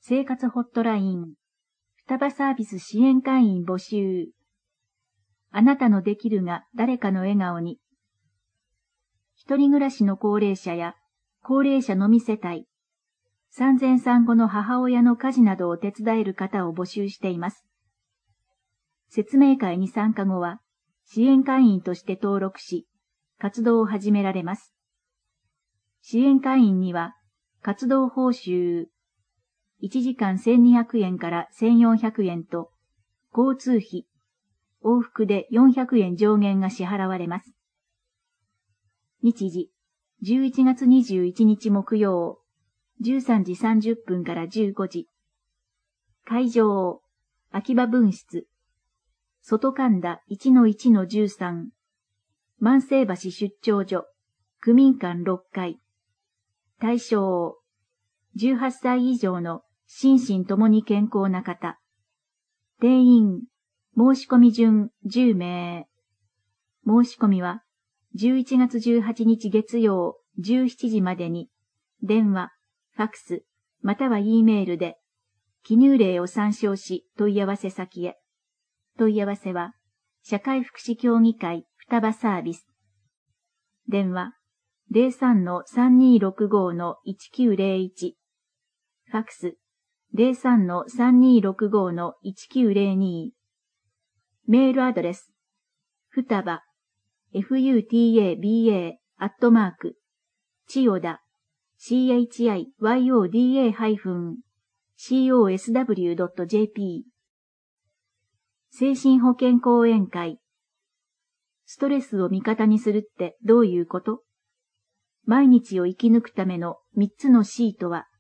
生活ホットライン、双葉サービス支援会員募集。あなたのできるが誰かの笑顔に。一人暮らしの高齢者や高齢者のみ世帯、産前産後の母親の家事などを手伝える方を募集しています。説明会に参加後は、支援会員として登録し、活動を始められます。支援会員には、活動報酬、1時間1200円から1400円と、交通費、往復で400円上限が支払われます。日時、11月21日木曜、13時30分から15時。会場、秋葉分室。外神田 1-1-13。万世橋出張所。区民館6階。対象、18歳以上の心身ともに健康な方。定員、申し込み順10名。申し込みは、11月18日月曜17時までに、電話、ファクス、または E メールで、記入例を参照し問い合わせ先へ。問い合わせは、社会福祉協議会双葉サービス。電話、03-3265-1901。ファクス、03-3265-1902。メールアドレス、双葉、futaba、千代田、chiyoda-cosw.jp 精神保健講演会。ストレスを味方にするってどういうこと？毎日を生き抜くための3つの C とは？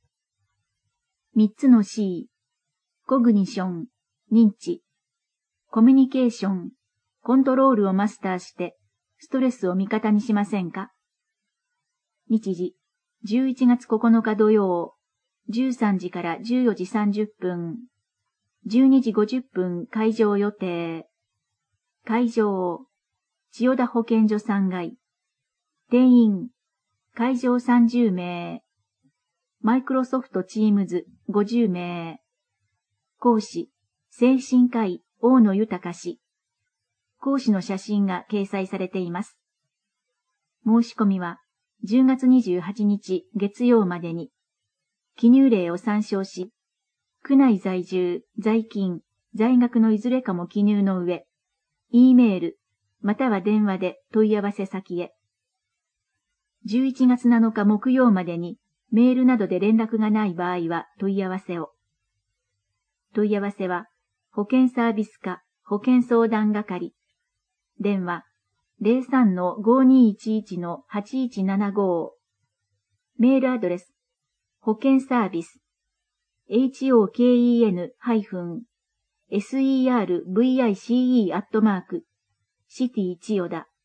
3 つの C、コグニション、認知、コミュニケーション、コントロールをマスターしてストレスを味方にしませんか？日時、11月9日土曜、13時から14時30分、12時50分会場予定。会場、千代田保健所3階。定員、会場30名。マイクロソフトチームズ50名。講師、精神科医大野豊氏。講師の写真が掲載されています。申し込みは、10月28日月曜までに、記入例を参照し、区内在住、在勤、在学のいずれかも記入の上、E メール、または電話で問い合わせ先へ。11月7日木曜までにメールなどで連絡がない場合は問い合わせを。問い合わせは、保健サービス課保健相談係。電話、03-5211-8175。メールアドレス、保健サービス、hoken-service@citychiyoda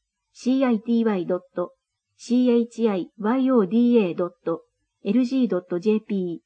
city.chiyoda.lg.jp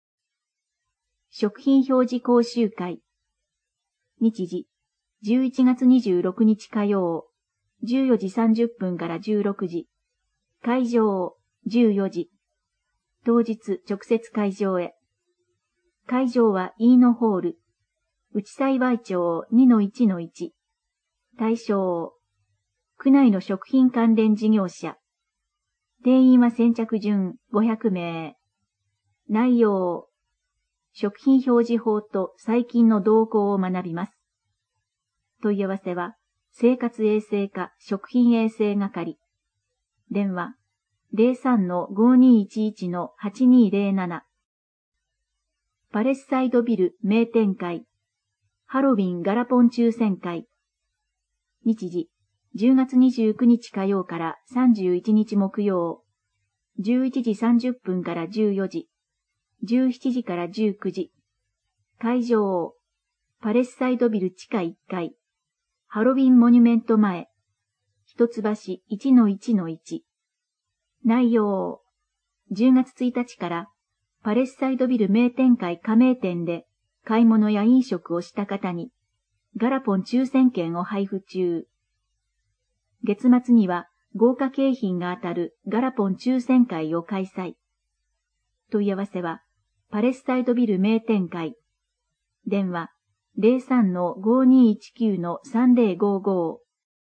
食品表示講習会。日時、11月26日火曜、14時30分から16時。会場、14時。当日直接会場へ。会場は飯野ホール、内幸町 2-1-1。対象、区内の食品関連事業者。定員は先着順500名。内容、食品表示法と細菌の動向を学びます。問い合わせは、生活衛生課食品衛生係。電話、03-5211-8207。パレスサイドビル名店会。ハロウィンガラポン抽選会。日時、10月29日火曜から31日木曜。11時30分から14時。17時から19時。会場、パレスサイドビル地下1階。ハロウィンモニュメント前。一橋 1-1-1。内容、10月1日からパレスサイドビル名店会加盟店で買い物や飲食をした方にガラポン抽選券を配布中。月末には豪華景品が当たるガラポン抽選会を開催。問い合わせはパレスタイトビル名店会。電話03-5219-3055。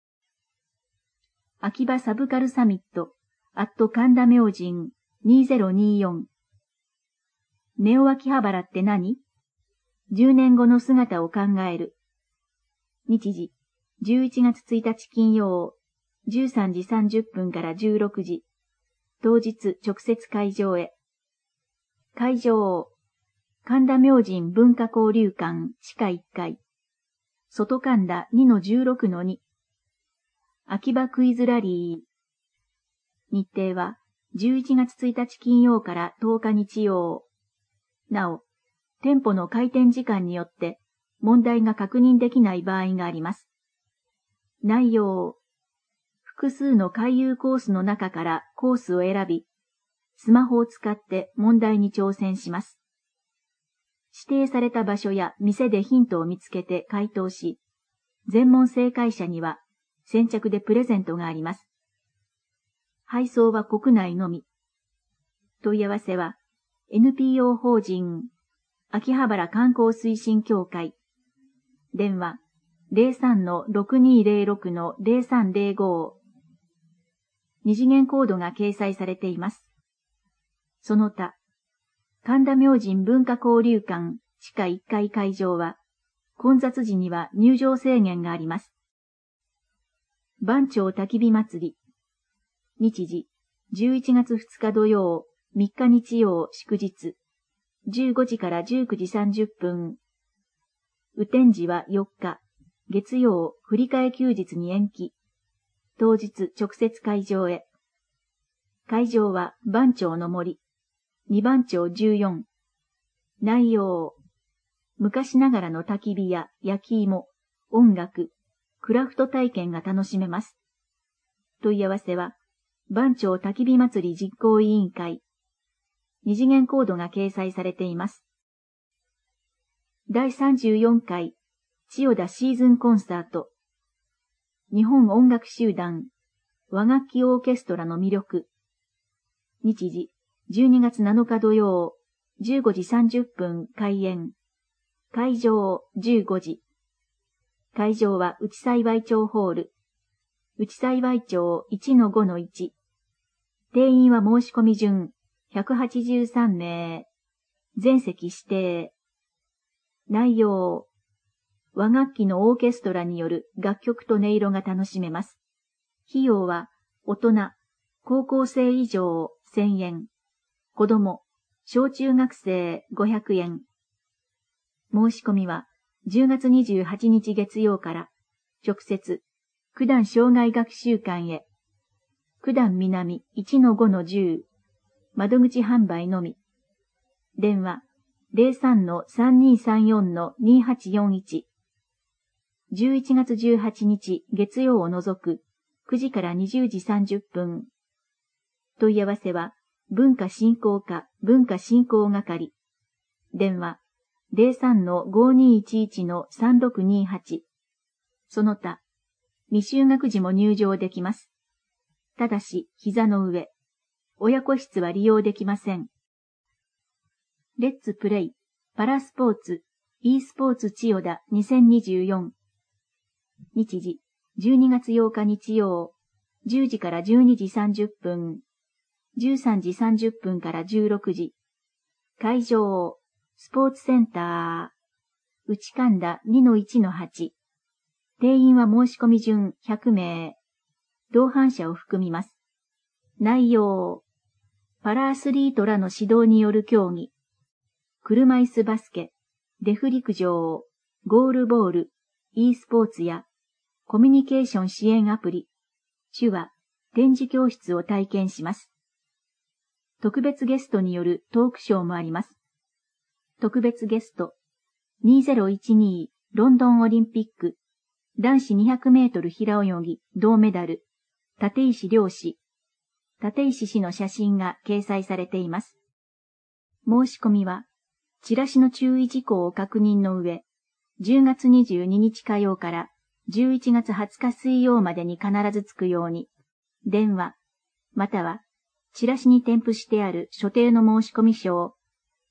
秋葉サブカルサミット、神田明神2024。ネオ秋葉原って何？ 10 年後の姿を考える。日時、11月1日金曜、13時30分から16時。当日直接会場へ。会場、神田明神文化交流館地下1階。外神田 2-16-2。秋葉クイズラリー。日程は11月1日金曜から10日日曜。なお、店舗の開店時間によって問題が確認できない場合があります。内容。複数の回遊コースの中からコースを選び、スマホを使って問題に挑戦します。指定された場所や店でヒントを見つけて回答し、全問正解者には先着でプレゼントがあります。配送は国内のみ。問い合わせは NPO 法人秋葉原観光推進協会。電話 03-6206-0305。二次元コードが掲載されています。その他、神田明神文化交流館地下1階会場は、混雑時には入場制限があります。番町焚き火祭り。日時、11月2日土曜、3日日曜祝日。15時から19時30分。雨天時は4日、月曜、振り替え休日に延期。当日直接会場へ。会場は番町の森。2番町14。内容。昔ながらの焚き火や焼き芋、音楽、クラフト体験が楽しめます。問い合わせは、番町焚き火祭り実行委員会。二次元コードが掲載されています。第34回、千代田シーズンコンサート。日本音楽集団、和楽器オーケストラの魅力。日時、12月7日土曜、15時30分開演。会場、15時。会場は内幸町ホール。内幸町 1-5-1。定員は申し込み順183名。全席指定。内容。和楽器のオーケストラによる楽曲と音色が楽しめます。費用は、大人、高校生以上1000円。子供、小中学生500円。申し込みは、10月28日月曜から、直接、九段障害学習館へ。九段南 1-5-10。窓口販売のみ。電話、03-3234-2841。11月18日月曜を除く9時から20時30分。問い合わせは文化振興課文化振興係。電話03-5211-3628。その他、未就学児も入場できます。ただし膝の上。親子室は利用できません。レッツプレイパラスポーツ e スポーツ千代田2024。日時、12月8日日曜、10時から12時30分、13時30分から16時。会場、スポーツセンター、内神田 2-1-8。定員は申し込み順100名。同伴者を含みます。内容、パラアスリートらの指導による競技、車椅子バスケ、デフ陸上、ゴールボール、e スポーツや、コミュニケーション支援アプリ、手話、展示教室を体験します。特別ゲストによるトークショーもあります。特別ゲスト、2012ロンドンオリンピック、男子200メートル平泳ぎ銅メダル、立石良氏。立石氏の写真が掲載されています。申し込みは、チラシの注意事項を確認の上、10月22日火曜から11月20日水曜までに必ず着くように、電話、または、チラシに添付してある所定の申し込み書を、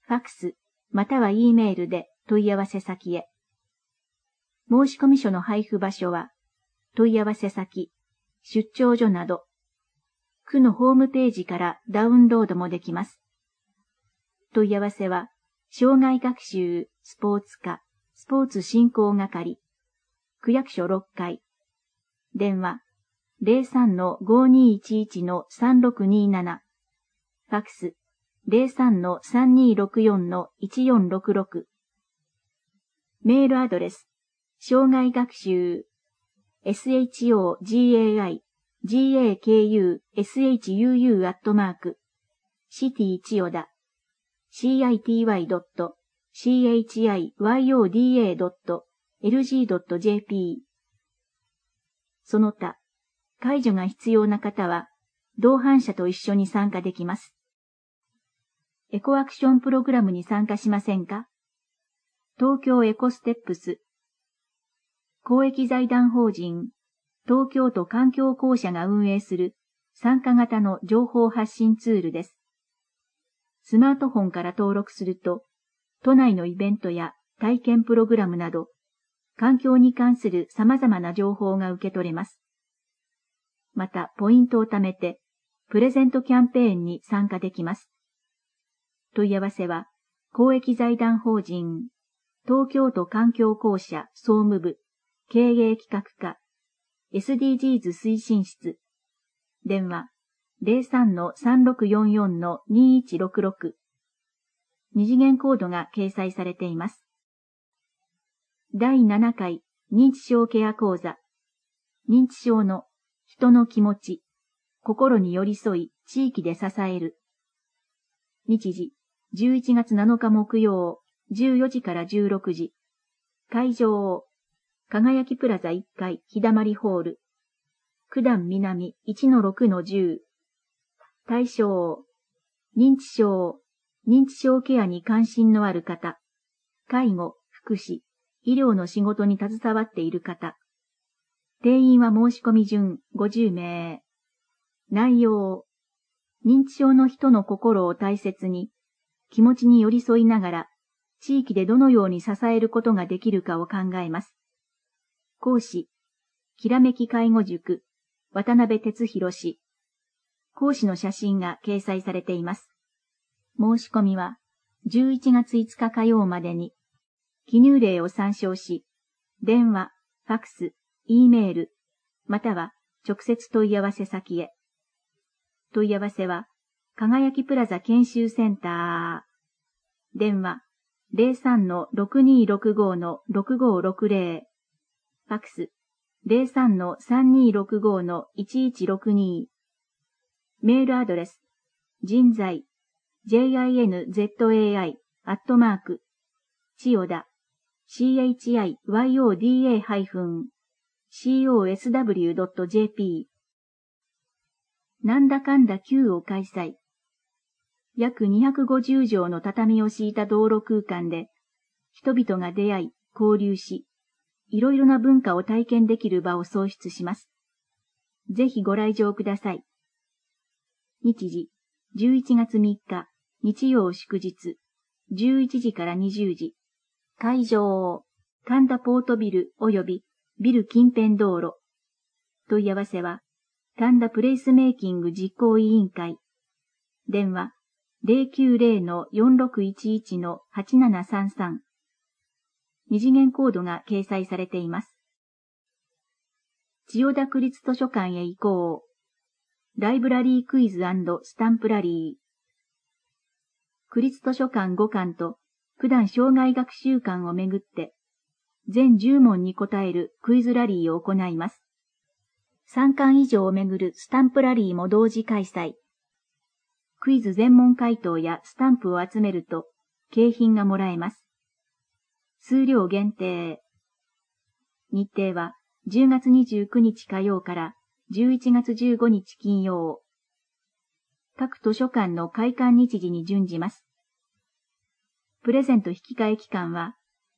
ファックス、または E メールで問い合わせ先へ。申込書の配布場所は、問い合わせ先、出張所など、区のホームページからダウンロードもできます。問い合わせは、障害学習スポーツ課、スポーツ振興係、区役所6階。電話、03-5211-3627。ファックス、03-3264-1466。メールアドレス、障害学習、shogai,gakushuu@ 千代田、city.chiyoda.lg.jp。その他、介助が必要な方は、同伴者と一緒に参加できます。エコアクションプログラムに参加しませんか？東京エコステップス、公益財団法人、東京都環境公社が運営する参加型の情報発信ツールです。スマートフォンから登録すると、都内のイベントや体験プログラムなど、環境に関する様々な情報が受け取れます。また、ポイントを貯めて、プレゼントキャンペーンに参加できます。問い合わせは、公益財団法人、東京都環境公社総務部、経営企画課、SDGs 推進室。電話、03-3644-2166。二次元コードが掲載されています。第7回認知症ケア講座。認知症の人の気持ち、心に寄り添い、地域で支える。日時、11月7日木曜、14時から16時。会場、輝きプラザ1階、日だまりホール。九段南 1-6-10。対象、認知症ケアに関心のある方、介護、福祉、医療の仕事に携わっている方。定員は申し込み順50名。内容、認知症の人の心を大切に、気持ちに寄り添いながら、地域でどのように支えることができるかを考えます。講師、きらめき介護塾、渡辺哲弘氏。講師の写真が掲載されています。申し込みは、11月5日火曜までに、記入例を参照し、電話、ファックス、E メール、または直接問い合わせ先へ。問い合わせは、輝きプラザ研修センター。電話、03-6265-6560。ファックス、03-3265-1162。メールアドレス、人材、jinzai、千代田、chiyoda-cosw.jp。なんだかんだ Q を開催。約250畳の畳を敷いた道路空間で、人々が出会い、交流し、いろいろな文化を体験できる場を創出します。ぜひご来場ください。日時、11月3日、日曜祝日、11時から20時。会場、神田ポートビル及びビル近辺道路。問い合わせは、神田プレイスメイキング実行委員会。電話、090-4611-8733。二次元コードが掲載されています。千代田区立図書館へ行こう。ライブラリークイズ&スタンプラリー。区立図書館5館と九段障害学習館をめぐって、全10問に答えるクイズラリーを行います。3館以上をめぐるスタンプラリーも同時開催。クイズ全問回答やスタンプを集めると、景品がもらえます。数量限定。日程は10月29日火曜から11月15日金曜。各図書館の開館日時に準じます。プレゼント引換期間は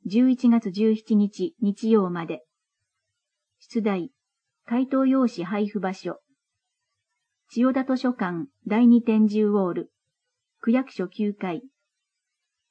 11月17日日曜まで。出題、回答用紙配布場所。千代田図書館第2展示ウォール、区役所9階。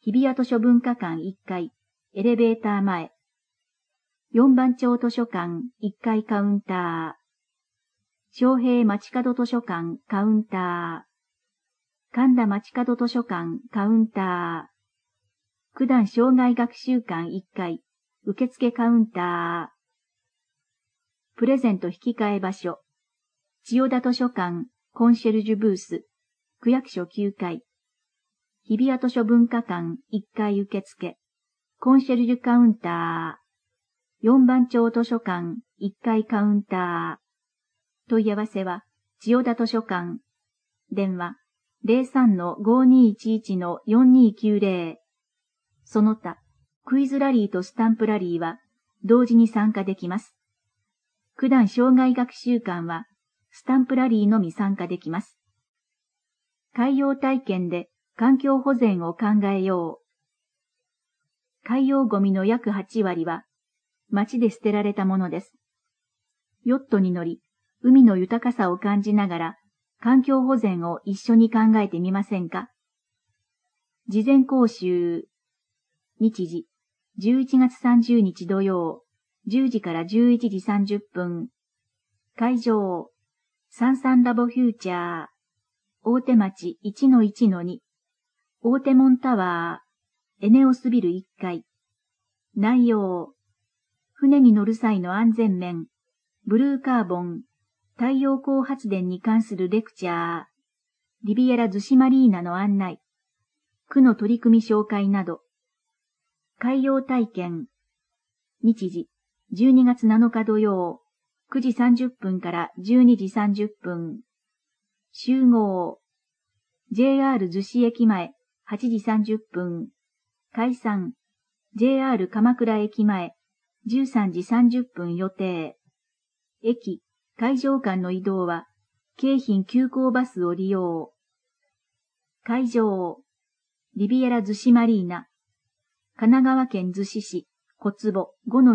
日比谷図書文化館1階、エレベーター前。4番町図書館1階カウンター。昌平街角図書館カウンター。神田街角図書館カウンター。九段障害学習館1階、受付カウンター。プレゼント引き換え場所。千代田図書館コンシェルジュブース。区役所9階。日比谷図書文化館1階受付。コンシェルジュカウンター。4番町図書館1階カウンター。問い合わせは、千代田図書館。電話、03-5211-4290。その他、クイズラリーとスタンプラリーは、同時に参加できます。九段障害学習館は、スタンプラリーのみ参加できます。海洋体験で環境保全を考えよう。海洋ゴミの約8割は、街で捨てられたものです。ヨットに乗り、海の豊かさを感じながら、環境保全を一緒に考えてみませんか？事前講習。日時、11月30日土曜、10時から11時30分。会場、サンサンラボフューチャー。大手町 1-1-2。大手門タワー。エネオスビル1階。内容。船に乗る際の安全面。ブルーカーボン。太陽光発電に関するレクチャー。リビエラ逗子マリーナの案内。区の取り組み紹介など。海洋体験。日時、12月7日土曜、9時30分から12時30分。集合。JR 逗子駅前、8時30分。解散。JR 鎌倉駅前、13時30分予定。駅、会場間の移動は、京浜急行バスを利用。会場。リビエラ逗子マリーナ。神奈川県逗子市、小坪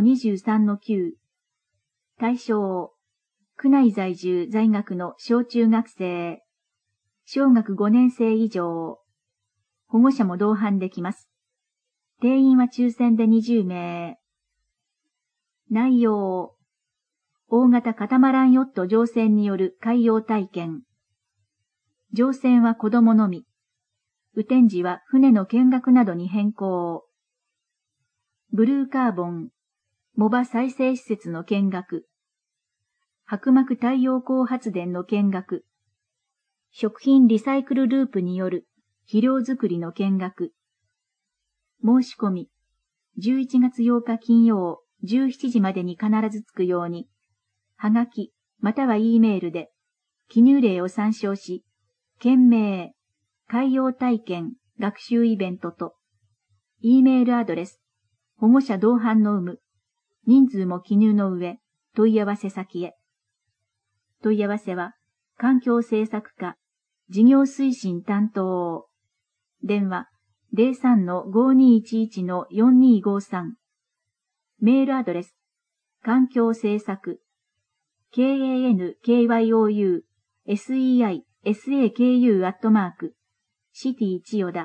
5-23-9。対象。区内在住在学の小中学生。小学5年生以上。保護者も同伴できます。定員は抽選で20名。内容。大型カタマランヨット乗船による海洋体験。乗船は子供のみ。雨天時は船の見学などに変更。ブルーカーボン、藻場再生施設の見学。薄膜太陽光発電の見学。食品リサイクルループによる肥料作りの見学。申し込み、11月8日金曜17時までに必ず着くように、はがきまたは E メールで記入例を参照し、件名、海洋体験学習イベントと、E メールアドレス、保護者同伴の有無、人数も記入の上、問い合わせ先へ。問い合わせは、環境政策課、事業推進担当。電話、03-5211-4253。メールアドレス、環境政策、kankyouseisaku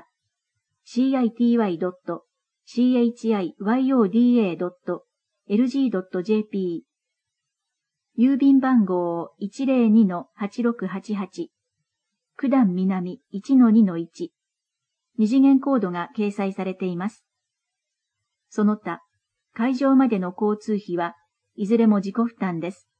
city.chiyoda.lg.jp 郵便番号 102-8688 九段南 1-2-1 二次元コードが掲載されています。その他、会場までの交通費はいずれも自己負担です。